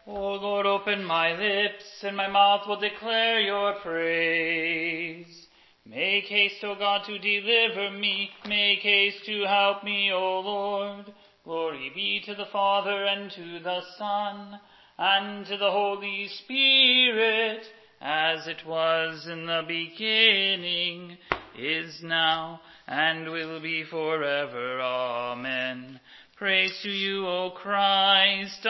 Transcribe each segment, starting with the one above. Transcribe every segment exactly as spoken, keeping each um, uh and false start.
O Lord, open my lips, and my mouth will declare your praise. Make haste, O God, to deliver me. Make haste to help me, O Lord. Glory be to the Father, and to the Son, and to the Holy Spirit, as it was in the beginning, is now, and will be forever. Amen. Praise to you, O Christ.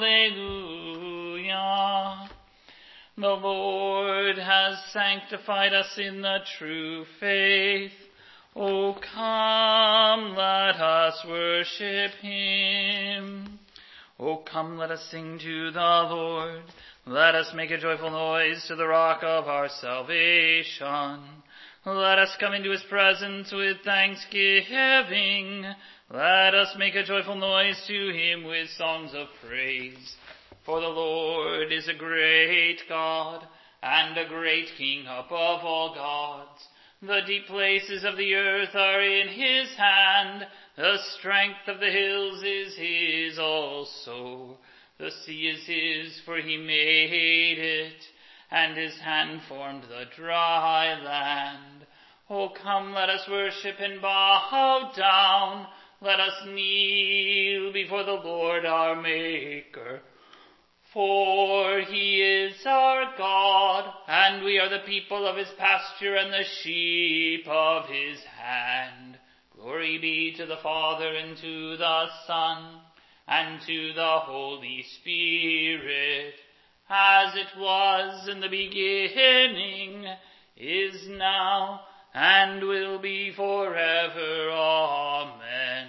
Alleluia. The Lord has sanctified us in the true faith. O come, let us worship him. O come, let us sing to the Lord. Let us make a joyful noise to the rock of our salvation. Let us come into his presence with thanksgiving. Let us make a joyful noise to him with songs of praise. For the Lord is a great God and a great King above all gods. The deep places of the earth are in his hand. The strength of the hills is his also. The sea is his, for he made it, and his hand formed the dry land. O come, let us worship and bow down. Let us kneel before the Lord our Maker. For he is our God, and we are the people of his pasture and the sheep of his hand. Glory be to the Father, and to the Son, and to the Holy Spirit, as it was in the beginning, is now, and will be forever. Amen.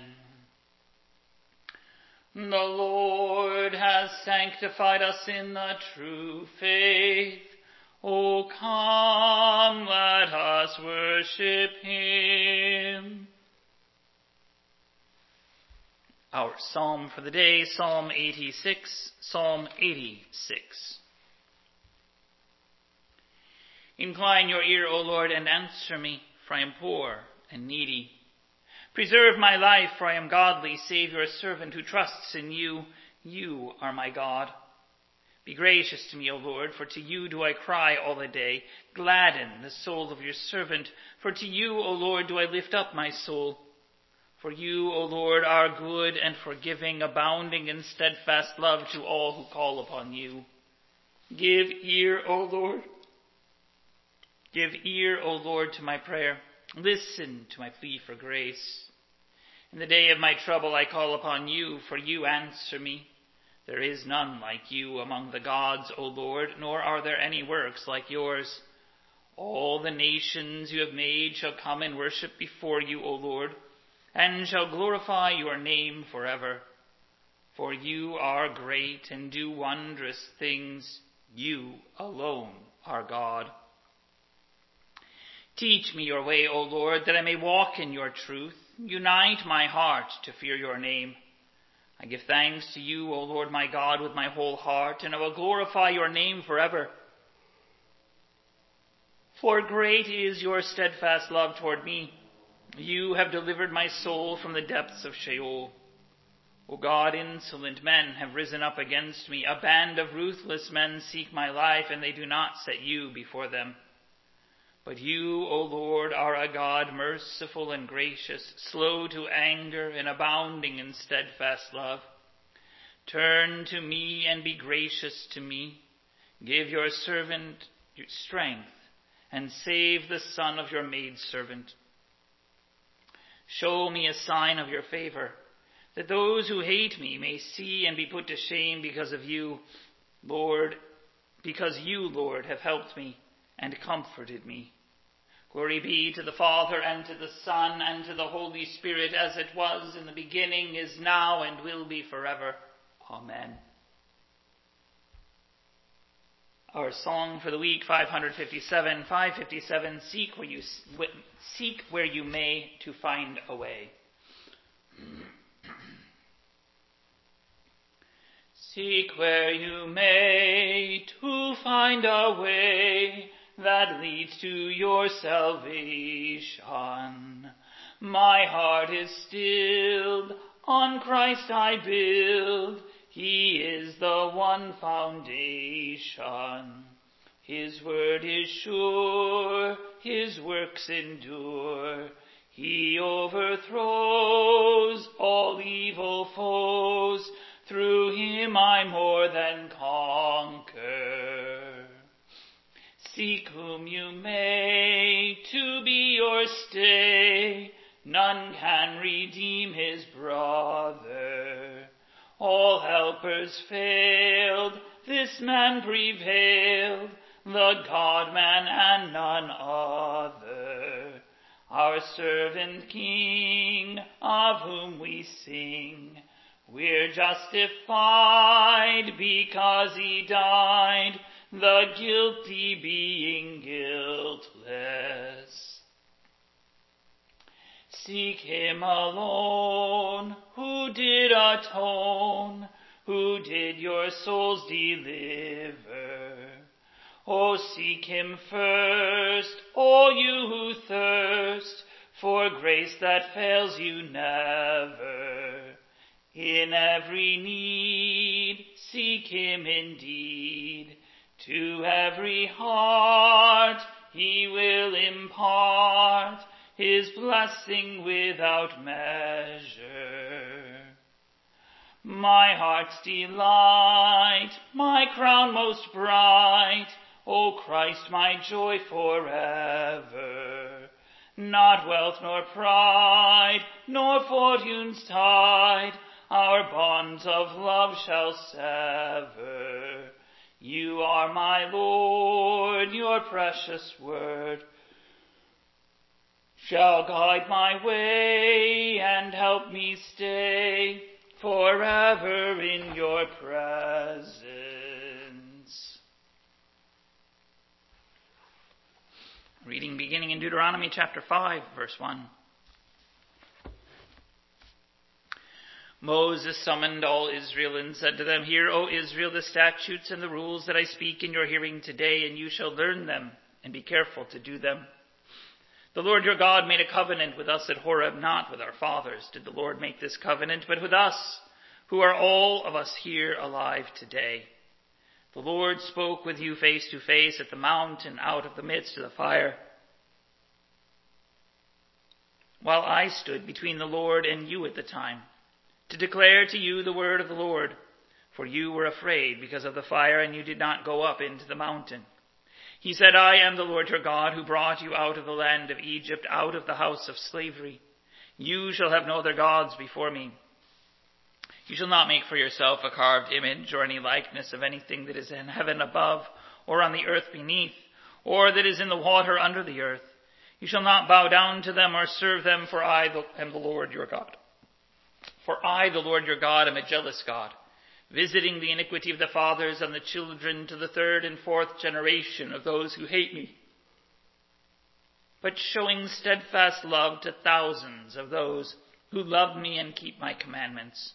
The Lord has sanctified us in the true faith. O come, let us worship him. Our psalm for the day, Psalm eighty-six, Psalm eighty-six. Incline your ear, O Lord, and answer me, for I am poor and needy. Preserve my life, for I am godly. Save your servant who trusts in you. You are my God. Be gracious to me, O Lord, for to you do I cry all the day. Gladden the soul of your servant, for to you, O Lord, do I lift up my soul. For you, O Lord, are good and forgiving, abounding in steadfast love to all who call upon you. Give ear, O Lord. Give ear, O Lord, to my prayer. Listen to my plea for grace. In the day of my trouble I call upon you, for you answer me. There is none like you among the gods, O Lord, nor are there any works like yours. All the nations you have made shall come and worship before you, O Lord, and shall glorify your name forever. For you are great and do wondrous things. You alone are God. Teach me your way, O Lord, that I may walk in your truth. Unite my heart to fear your name. I give thanks to you, O Lord my God, with my whole heart, and I will glorify your name forever. For great is your steadfast love toward me. You have delivered my soul from the depths of Sheol. O God, insolent men have risen up against me. A band of ruthless men seek my life, and they do not set you before them. But you, O Lord, are a God merciful and gracious, slow to anger and abounding in steadfast love. Turn to me and be gracious to me. Give your servant strength and save the son of your maidservant. Show me a sign of your favor, that those who hate me may see and be put to shame because of you, Lord, because you, Lord, have helped me and comforted me. Glory be to the Father, and to the Son, and to the Holy Spirit, as it was in the beginning, is now, and will be forever. Amen. Our song for the week, five fifty-seven. five fifty-seven, seek where you, seek where you may to find a way. Seek where you may to find a way that leads to your salvation. My heart is stilled, on Christ I build. He is the one foundation. His word is sure, his works endure. He overthrows all evil foes. Through him I more than conquer. Seek whom you may to be your stay. None can redeem his brother. All helpers failed, this man prevailed, the God-man and none other. Our servant King, of whom we sing, we're justified because he died, the guilty being guiltless. Seek him alone, who did atone, who did your souls deliver. Oh, seek him first, all you who thirst, for grace that fails you never. In every need, seek him indeed. To every heart he will impart his blessing without measure. My heart's delight, my crown most bright, O Christ, my joy forever. Not wealth nor pride, nor fortune's tide, our bonds of love shall sever. You are my Lord, your precious word shall guide my way and help me stay forever in your presence. Reading beginning in Deuteronomy chapter five, verse one. Moses summoned all Israel and said to them, Hear, O Israel, the statutes and the rules that I speak in your hearing today, and you shall learn them and be careful to do them. The Lord your God made a covenant with us at Horeb, not with our fathers did the Lord make this covenant, but with us, who are all of us here alive today. The Lord spoke with you face to face at the mountain out of the midst of the fire, while I stood between the Lord and you at the time, to declare to you the word of the Lord, for you were afraid because of the fire, and you did not go up into the mountain. He said, I am the Lord your God, who brought you out of the land of Egypt, out of the house of slavery. You shall have no other gods before me. You shall not make for yourself a carved image or any likeness of anything that is in heaven above, or on the earth beneath, or that is in the water under the earth. You shall not bow down to them or serve them, for I am the Lord your God. For I, the Lord your God, am a jealous God, visiting the iniquity of the fathers and the children to the third and fourth generation of those who hate me, but showing steadfast love to thousands of those who love me and keep my commandments.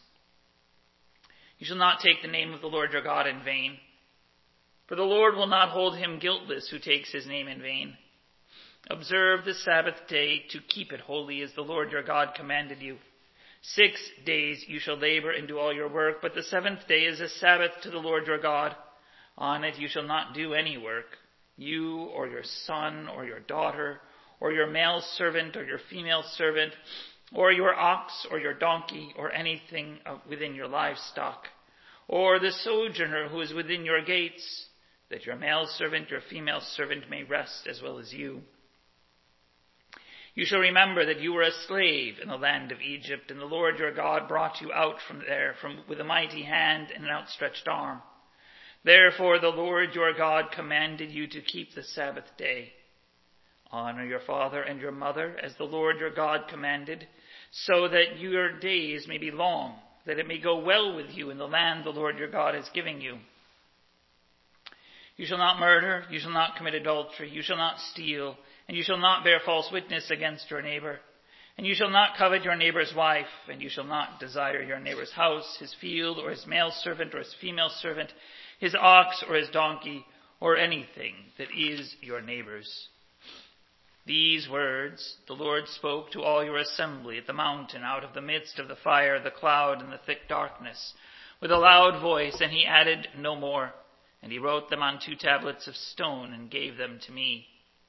You shall not take the name of the Lord your God in vain, for the Lord will not hold him guiltless who takes his name in vain. Observe the Sabbath day to keep it holy, as the Lord your God commanded you. Six days you shall labor and do all your work, but the seventh day is a Sabbath to the Lord your God. On it you shall not do any work, you or your son or your daughter, or your male servant or your female servant, or your ox or your donkey, or anything within your livestock, or the sojourner who is within your gates, that your male servant, your female servant may rest as well as you. You shall remember that you were a slave in the land of Egypt, and the Lord your God brought you out from there from, with a mighty hand and an outstretched arm. Therefore the Lord your God commanded you to keep the Sabbath day. Honor your father and your mother, as the Lord your God commanded, so that your days may be long, that it may go well with you in the land the Lord your God is giving you. You shall not murder, you shall not commit adultery, you shall not steal, and you shall not bear false witness against your neighbor. And you shall not covet your neighbor's wife, and you shall not desire your neighbor's house, his field, or his male servant, or his female servant, his ox, or his donkey, or anything that is your neighbor's. These words the Lord spoke to all your assembly at the mountain out of the midst of the fire, the cloud, and the thick darkness, with a loud voice, and he added no more. And he wrote them on two tablets of stone and gave them to me.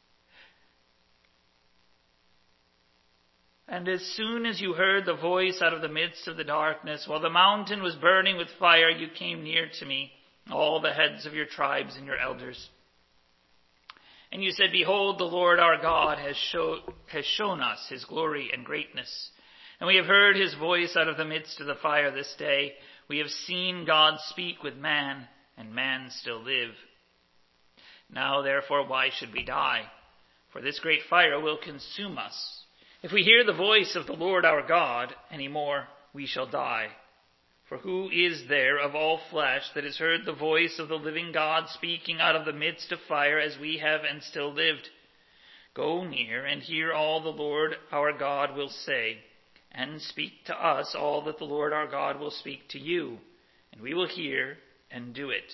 And as soon as you heard the voice out of the midst of the darkness, while the mountain was burning with fire, you came near to me, all the heads of your tribes and your elders. And you said, Behold, the Lord our God has, show, has shown us his glory and greatness. And we have heard his voice out of the midst of the fire this day. We have seen God speak with man, and man still live. Now, therefore, why should we die? For this great fire will consume us. If we hear the voice of the Lord our God any more, we shall die. For who is there of all flesh that has heard the voice of the living God speaking out of the midst of fire as we have and still lived? Go near and hear all the Lord our God will say, and speak to us all that the Lord our God will speak to you, and we will hear and do it.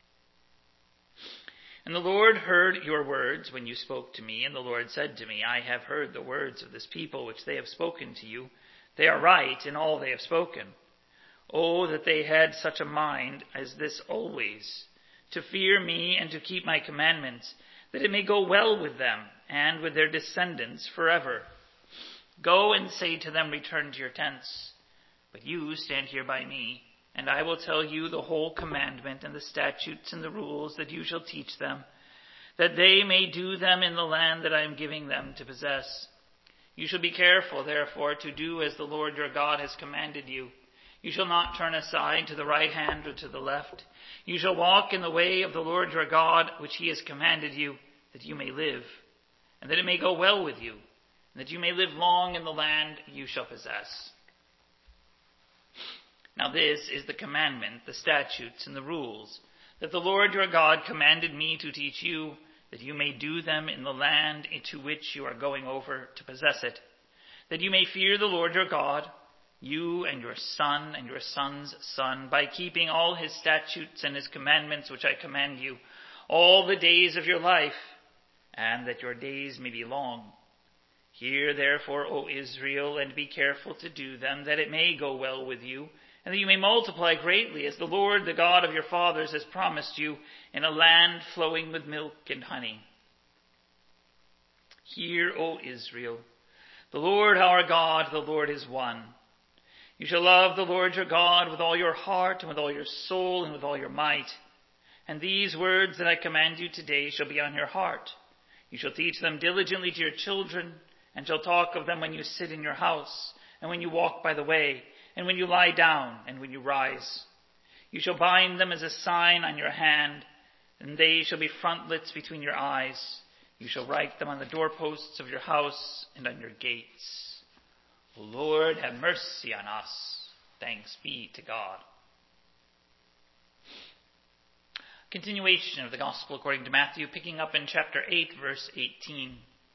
And the Lord heard your words when you spoke to me, and the Lord said to me, I have heard the words of this people which they have spoken to you. They are right in all they have spoken. Oh, that they had such a mind as this always, to fear me and to keep my commandments, that it may go well with them and with their descendants forever. Go and say to them, Return to your tents. But you stand here by me, and I will tell you the whole commandment and the statutes and the rules that you shall teach them, that they may do them in the land that I am giving them to possess. You shall be careful, therefore, to do as the Lord your God has commanded you. You shall not turn aside to the right hand or to the left. You shall walk in the way of the Lord your God, which he has commanded you, that you may live, and that it may go well with you, and that you may live long in the land you shall possess. Now this is the commandment, the statutes, and the rules, that the Lord your God commanded me to teach you, that you may do them in the land into which you are going over to possess it, that you may fear the Lord your God, you and your son and your son's son, by keeping all his statutes and his commandments which I command you, all the days of your life, and that your days may be long. Hear therefore, O Israel, and be careful to do them, that it may go well with you, and that you may multiply greatly, as the Lord, the God of your fathers, has promised you, in a land flowing with milk and honey. Hear, O Israel, the Lord our God, the Lord is one. You shall love the Lord your God with all your heart, and with all your soul, and with all your might. And these words that I command you today shall be on your heart. You shall teach them diligently to your children, and shall talk of them when you sit in your house, and when you walk by the way, and when you lie down, and when you rise. You shall bind them as a sign on your hand, and they shall be frontlets between your eyes. You shall write them on the doorposts of your house and on your gates. O Lord, have mercy on us. Thanks be to God. Continuation of the Gospel according to Matthew, picking up in chapter eight, verse eighteen.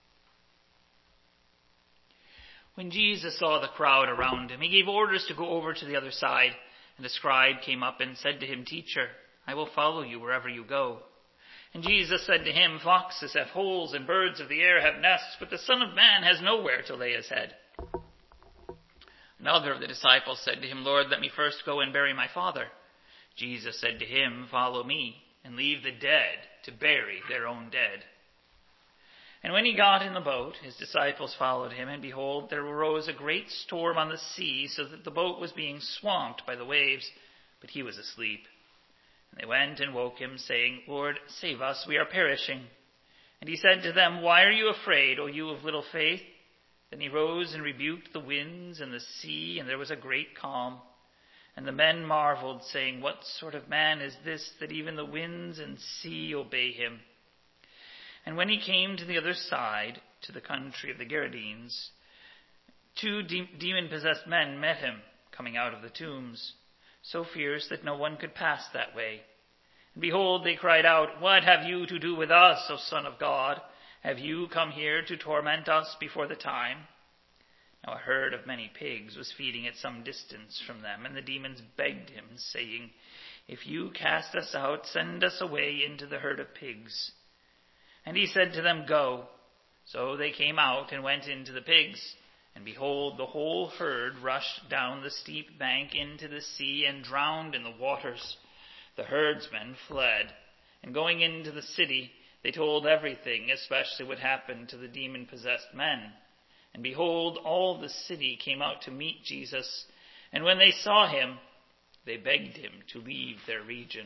When Jesus saw the crowd around him, he gave orders to go over to the other side, and a scribe came up and said to him, Teacher, I will follow you wherever you go. And Jesus said to him, Foxes have holes, and birds of the air have nests, but the Son of Man has nowhere to lay his head. Another of the disciples said to him, Lord, let me first go and bury my father. Jesus said to him, Follow me, and leave the dead to bury their own dead. And when he got in the boat, his disciples followed him, and behold, there arose a great storm on the sea, so that the boat was being swamped by the waves, but he was asleep. And they went and woke him, saying, Lord, save us, we are perishing. And he said to them, Why are you afraid, O you of little faith? Then he rose and rebuked the winds and the sea, and there was a great calm. And the men marveled, saying, What sort of man is this, that even the winds and sea obey him? And when he came to the other side, to the country of the Gerasenes, two de- demon-possessed men met him, coming out of the tombs, so fierce that no one could pass that way. And behold, they cried out, What have you to do with us, O Son of God? Have you come here to torment us before the time? Now a herd of many pigs was feeding at some distance from them, and the demons begged him, saying, If you cast us out, send us away into the herd of pigs. And he said to them, Go. So they came out and went into the pigs, And behold, the whole herd rushed down the steep bank into the sea and drowned in the waters. The herdsmen fled, and going into the city, they told everything, especially what happened to the demon-possessed men. And behold, all the city came out to meet Jesus, and when they saw him, they begged him to leave their region.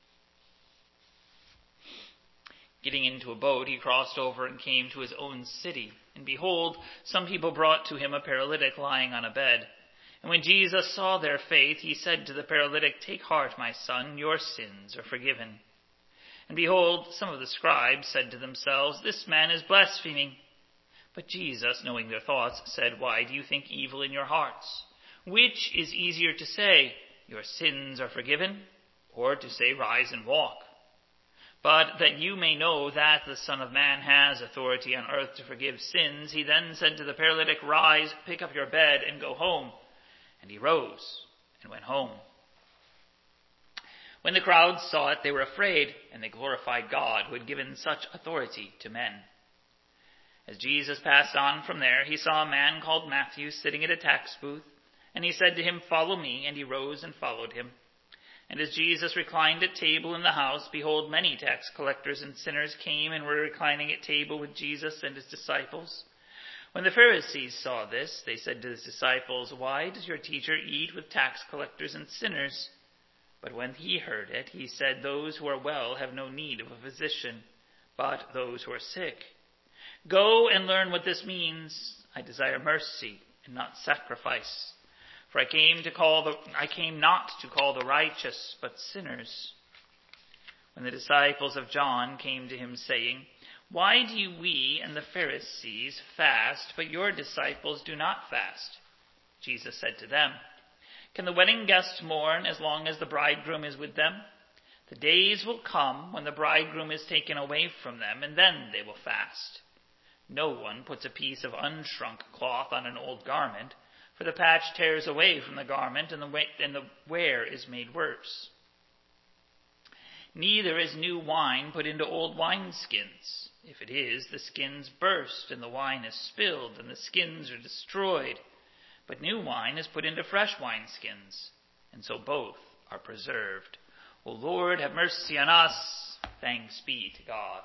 Getting into a boat, he crossed over and came to his own city. And behold, some people brought to him a paralytic lying on a bed. And when Jesus saw their faith, he said to the paralytic, "Take heart, my son, your sins are forgiven." And behold, some of the scribes said to themselves, "This man is blaspheming." But Jesus, knowing their thoughts, said, "Why do you think evil in your hearts? Which is easier to say, 'Your sins are forgiven,' or to say, 'Rise and walk'? But that you may know that the Son of Man has authority on earth to forgive sins," he then said to the paralytic, "Rise, pick up your bed, and go home." And he rose and went home. When the crowds saw it, they were afraid, and they glorified God, who had given such authority to men. As Jesus passed on from there, he saw a man called Matthew sitting at a tax booth, and he said to him, "Follow me," and he rose and followed him. And as Jesus reclined at table in the house, behold, many tax collectors and sinners came and were reclining at table with Jesus and his disciples. When the Pharisees saw this, they said to his disciples, "Why does your teacher eat with tax collectors and sinners?" But when he heard it, he said, "Those who are well have no need of a physician, but those who are sick. Go and learn what this means. I desire mercy and not sacrifice. For I came to call the I came not to call the righteous, but sinners." When the disciples of John came to him, saying, "Why do we and the Pharisees fast, but your disciples do not fast?" Jesus said to them, "Can the wedding guests mourn as long as the bridegroom is with them? The days will come when the bridegroom is taken away from them, and then they will fast. No one puts a piece of unshrunk cloth on an old garment, for the patch tears away from the garment, and the, and the wear is made worse. Neither is new wine put into old wineskins. If it is, the skins burst, and the wine is spilled, and the skins are destroyed. But new wine is put into fresh wineskins, and so both are preserved. O Lord, have mercy on us. Thanks be to God."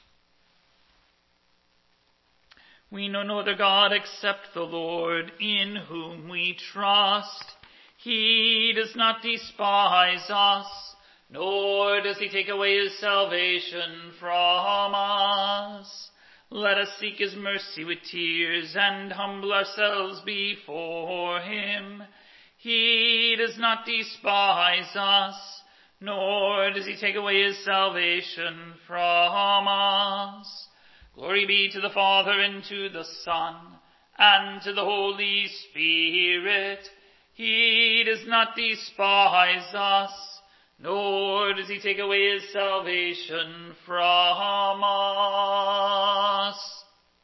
We know no other God except the Lord, in whom we trust. He does not despise us, nor does he take away his salvation from us. Let us seek his mercy with tears and humble ourselves before him. He does not despise us, nor does he take away his salvation from us. Glory be to the Father, and to the Son, and to the Holy Spirit. He does not despise us, nor does he take away his salvation from us.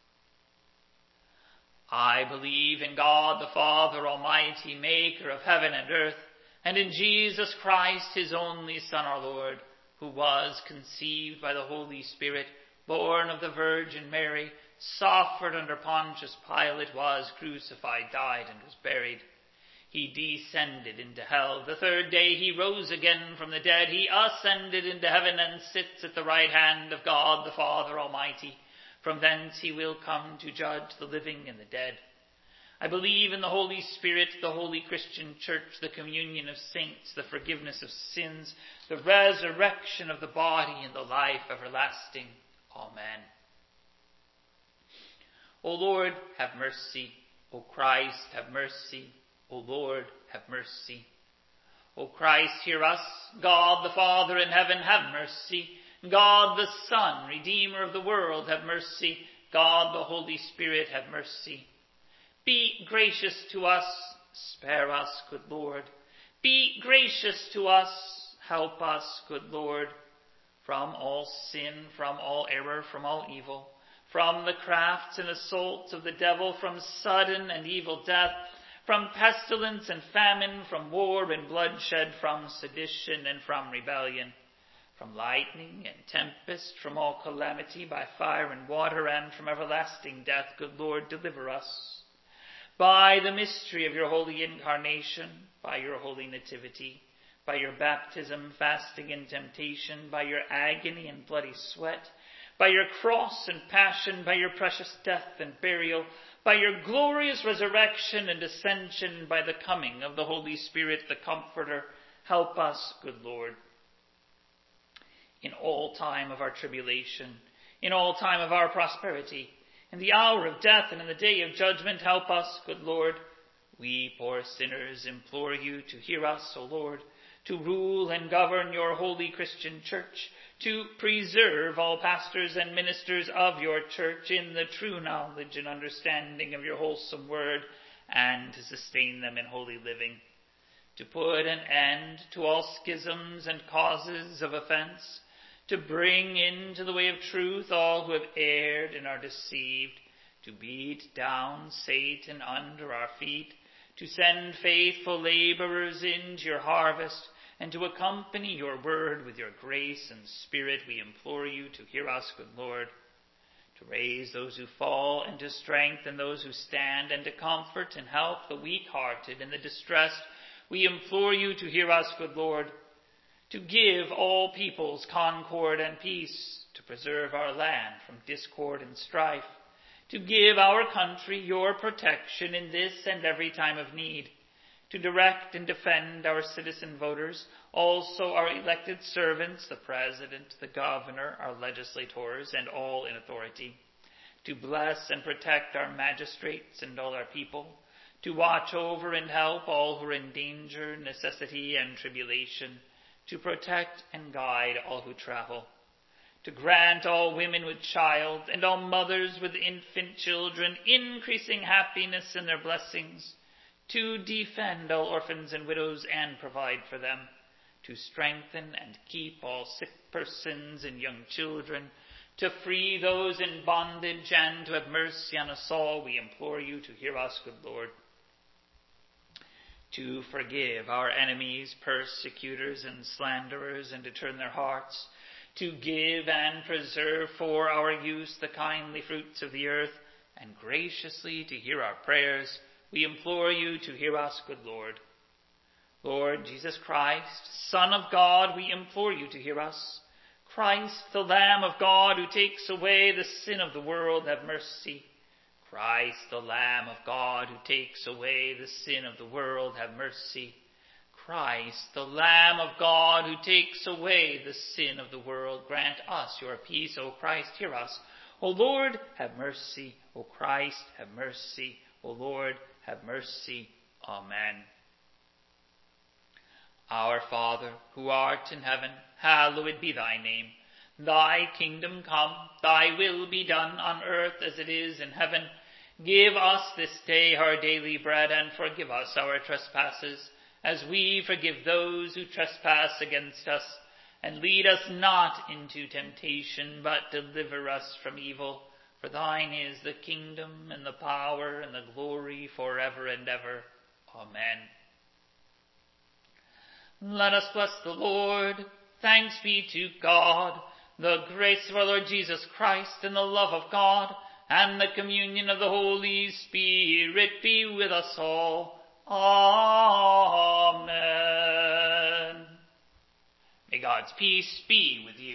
I believe in God the Father Almighty, maker of heaven and earth, and in Jesus Christ, his only Son, our Lord, who was conceived by the Holy Spirit, born of the Virgin Mary, suffered under Pontius Pilate, was crucified, died, and was buried. He descended into hell. The third day he rose again from the dead. He ascended into heaven and sits at the right hand of God the Father Almighty. From thence he will come to judge the living and the dead. I believe in the Holy Spirit, the holy Christian Church, the communion of saints, the forgiveness of sins, the resurrection of the body, and the life everlasting. Amen. O Lord, have mercy. O Christ, have mercy. O Lord, have mercy. O Christ, hear us. God the Father in heaven, have mercy. God the Son, Redeemer of the world, have mercy. God the Holy Spirit, have mercy. Be gracious to us. Spare us, good Lord. Be gracious to us. Help us, good Lord. From all sin, from all error, from all evil, from the crafts and assaults of the devil, from sudden and evil death, from pestilence and famine, from war and bloodshed, from sedition and from rebellion, from lightning and tempest, from all calamity by fire and water, and from everlasting death, good Lord, deliver us. by the mystery of your holy incarnation, by your holy nativity, by your baptism, fasting, and temptation, by your agony and bloody sweat, by your cross and passion, by your precious death and burial, by your glorious resurrection and ascension, by the coming of the Holy Spirit, the Comforter, help us, good Lord. In all time of our tribulation, in all time of our prosperity, in the hour of death and in the day of judgment, help us, good Lord. We poor sinners implore you to hear us, O Lord, to rule and govern your holy Christian church, to preserve all pastors and ministers of your church in the true knowledge and understanding of your wholesome word, and to sustain them in holy living, to put an end to all schisms and causes of offense, to bring into the way of truth all who have erred and are deceived, to beat down Satan under our feet, to send faithful laborers into your harvest, and to accompany your word with your grace and spirit. We implore you to hear us, good Lord, to raise those who fall and to strengthen those who stand, and to comfort and help the weak-hearted and the distressed. We implore you to hear us, good Lord, to give all peoples concord and peace, to preserve our land from discord and strife, to give our country your protection in this and every time of need, to direct and defend our citizen voters, also our elected servants, the president, the governor, our legislators, and all in authority, to bless and protect our magistrates and all our people, to watch over and help all who are in danger, necessity, and tribulation, to protect and guide all who travel, to grant all women with child and all mothers with infant children increasing happiness in their blessings, to defend all orphans and widows and provide for them, to strengthen and keep all sick persons and young children, to free those in bondage and to have mercy on us all. We implore you to hear us, good Lord. To forgive our enemies, persecutors, and slanderers, and to turn their hearts, to give and preserve for our use the kindly fruits of the earth, and graciously to hear our prayers. We implore you to hear us, good Lord. Lord Jesus Christ, Son of God, we implore you to hear us. Christ, the Lamb of God, who takes away the sin of the world, have mercy. Christ, the Lamb of God, who takes away the sin of the world, have mercy. Christ, the Lamb of God, who takes away the sin of the world, grant us your peace. O Christ, hear us. O Lord, have mercy. O Christ, have mercy. O Lord, have mercy. Amen. Our Father, who art in heaven, hallowed be thy name. Thy kingdom come, thy will be done on earth as it is in heaven. Give us this day our daily bread, and forgive us our trespasses, as we forgive those who trespass against us. And lead us not into temptation, but deliver us from evil. For thine is the kingdom, and the power, and the glory, forever and ever. Amen. Let us bless the Lord. Thanks be to God. The grace of our Lord Jesus Christ, and the love of God, and the communion of the Holy Spirit be with us all. Amen. May God's peace be with you.